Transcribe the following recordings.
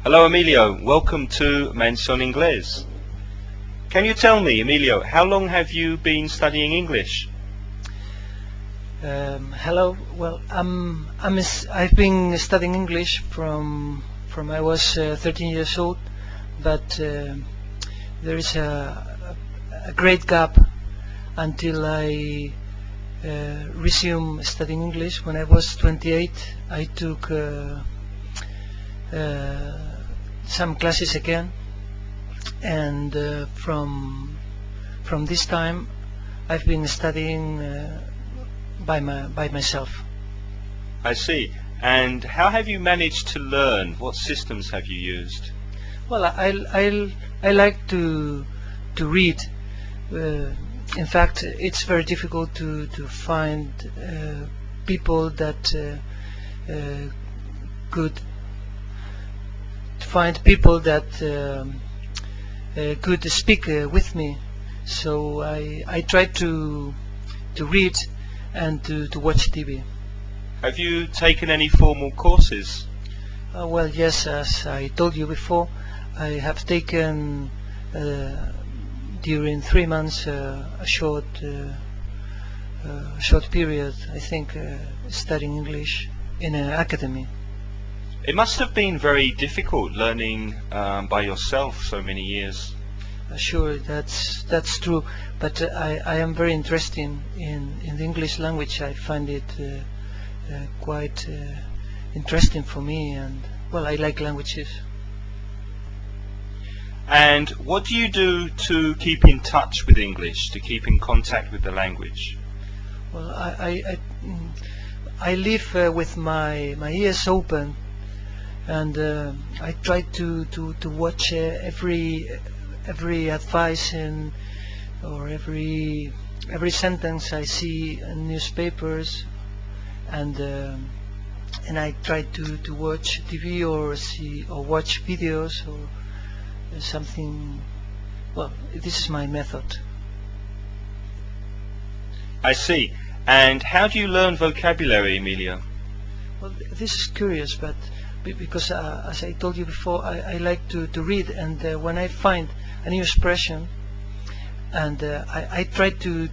Hello Emilio, welcome to Mention Inglés. Can you tell me, Emilio, how long have you been studying English? Hello. Well, I've been studying English from I was 13 years old, but there is a great gap until I resumed studying English. When I was 28, I took some classes again, and from this time, I've been studying by myself. I see. And how have you managed to learn? What systems have you used? Well, I like to read. In fact, it's very difficult to find people that could find people that could speak with me. So I try to read and to watch TV. Have you taken any formal courses? Well, yes, as I told you before, I have taken during 3 months a short period, I think, studying English in an academy. It must have been very difficult learning by yourself so many years. Sure, that's true, but I am very interested in the English language. I find it quite interesting for me, and well, I like languages. And what do you do to keep in touch with English, to keep in contact with the language? Well, I live with my ears open, and I try to watch every advice or every sentence I see in newspapers, and I try to watch TV or watch videos or something. Well, this is my method. I see. And how do you learn vocabulary, Emilio? Well, this is curious, but because as I told you before, I like to read, and when I find a new expression, and I try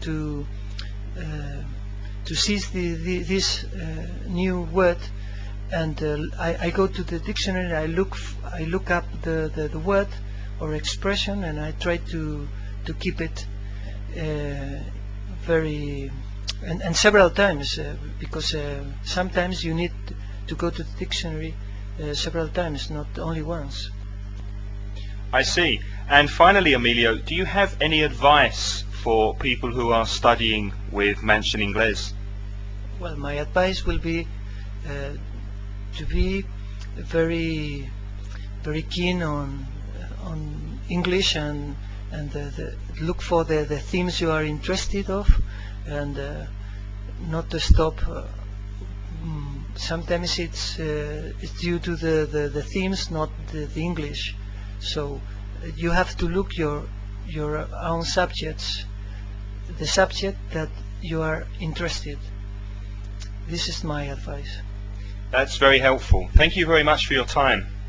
to seize this new word, and I go to the dictionary. I look up the word or expression, and I try to keep it very and several times, because sometimes you need to go to the dictionary several times, not only once. I see. And finally, Emilio, do you have any advice for people who are studying with Mention Inglés? Well, my advice will be to be very keen on English, and look for the themes you are interested of, and not to stop. Sometimes it's due to the themes, not the English. So you have to look your own subjects, the subject that you are interested. This is my advice. That's very helpful. Thank you very much for your time.